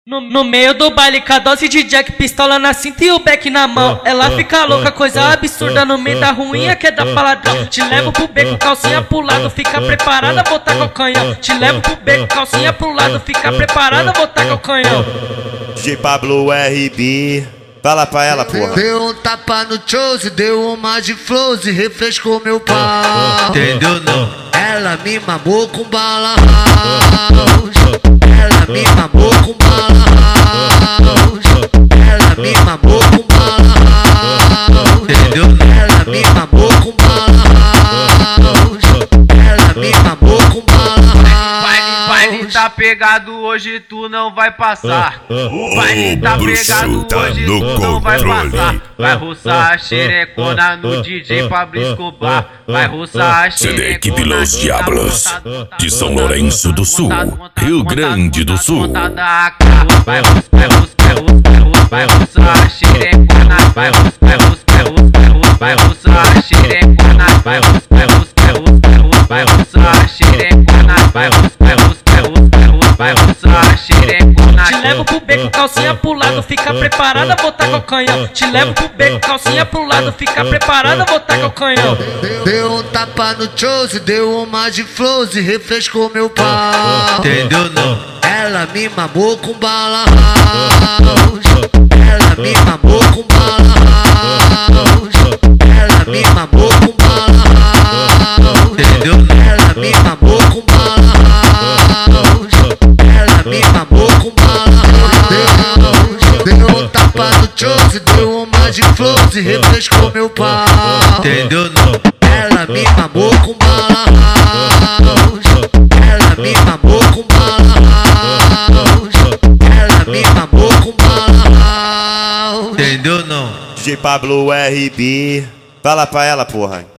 No meio do baile, com a dose de Jack, pistola na cinta e o beck na mão. Ela fica louca, coisa absurda no meio da ruinha que é da paladão. Te levo pro beco, calcinha pro lado, fica preparada, botar com o canhão. Te levo pro beco, calcinha pro lado, fica preparada, botar com o canhão. DJ Pablo RB, fala pra ela, porra. Deu um tapa no Chose, deu uma de flows e refrescou meu pau. Entendeu não? Ela me mamou com bala house. Ela me mamou com bala house. Ela me mamou com bala house. Entendeu? Ela me mamou com bala house. Ela me mamou com bala Baile tá pegado hoje, tu não vai passar. O baile tá pegado hoje, tu não vai passar. Vai roçar a xerecona no DJ Pablo Escobar. Vai roçar a xerecona. da equipe Los Diablos, de São Lourenço do Sul, Rio Grande do Sul. Vai roçar a xerecona. Vai roçar a xerecona. Vai roçar a xerecona. Vai roçar a xerecona. Te levo pro beco, calcinha pro lado, fica preparada, botar com o canhão. Te levo pro beco, calcinha pro lado, fica preparada, botar com o canhão. Deu um tapa no Chose, deu uma de flows e refrescou meu pau. Entendeu não? Ela me mamou com bala house. Ela me mamou com bala house. Ela me mamou com bala house. Entendeu? Ela me mamou com bala house. Ela me mamou com bala house. Deu um tapa no Chose, deu uma de flows e refrescou meu pau. Entendeu não? Ela me mamou com bala house. Ela me mamou com bala house. Ela me mamou com bala house. Entendeu não? DJ Pablo RB, fala pra ela, porra.